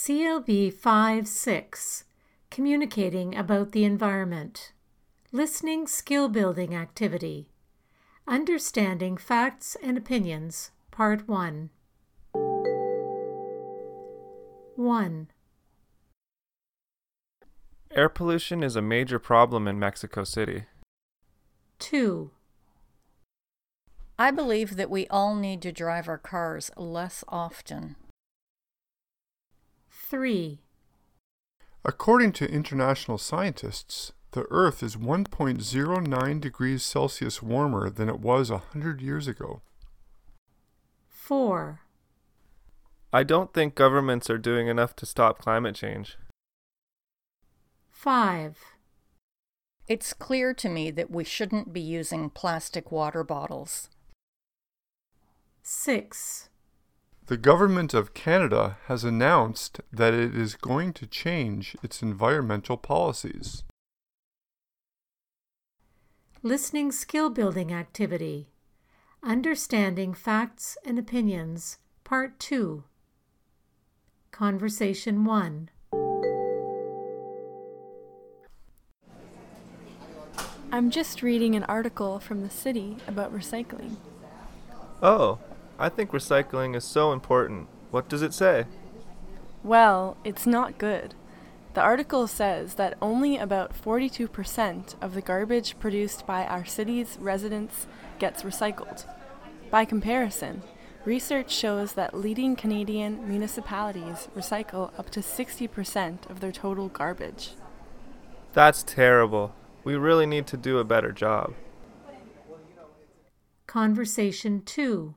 CLB 5-6, Communicating about the Environment. Listening Skill Building Activity. Understanding Facts and Opinions, Part 1. 1. Air pollution is a major problem in Mexico City. 2. I believe that we all need to drive our cars less often. 3. According to international scientists, the Earth is 1.09 degrees Celsius warmer than it was 100 years ago. 4. I don't think governments are doing enough to stop climate change. 5. It's clear to me that we shouldn't be using plastic water bottles. 6. The government of Canada has announced that it is going to change its environmental policies. Listening Skill Building Activity. Understanding Facts and Opinions, Part 2. Conversation 1. I'm just reading an article from the city about recycling. Oh, I think recycling is so important. What does it say? Well, it's not good. The article says that only about 42% of the garbage produced by our city's residents gets recycled. By comparison, research shows that leading Canadian municipalities recycle up to 60% of their total garbage. That's terrible. We really need to do a better job. Conversation 2.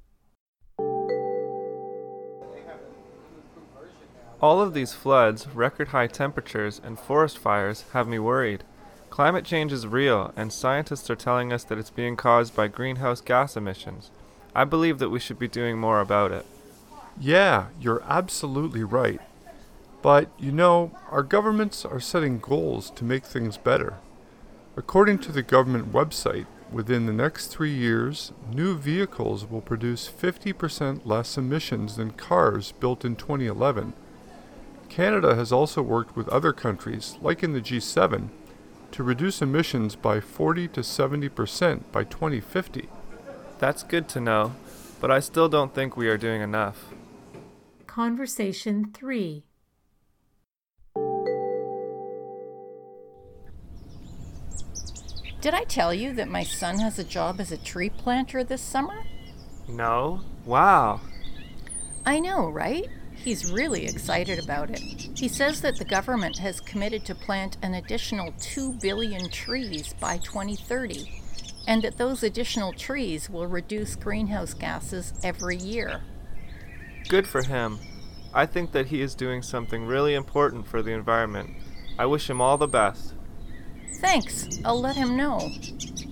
All of these floods, record-high temperatures, and forest fires have me worried. Climate change is real, and scientists are telling us that it's being caused by greenhouse gas emissions. I believe that we should be doing more about it. Yeah, you're absolutely right. But, our governments are setting goals to make things better. According to the government website, within the next 3 years, new vehicles will produce 50% less emissions than cars built in 2011. Canada has also worked with other countries, like in the G7, to reduce emissions by 40 to 70% by 2050. That's good to know, but I still don't think we are doing enough. Conversation 3. Did I tell you that my son has a job as a tree planter this summer? No? Wow. I know, right? He's really excited about it. He says that the government has committed to plant an additional 2 billion trees by 2030, and that those additional trees will reduce greenhouse gases every year. Good for him. I think that he is doing something really important for the environment. I wish him all the best. Thanks. I'll let him know.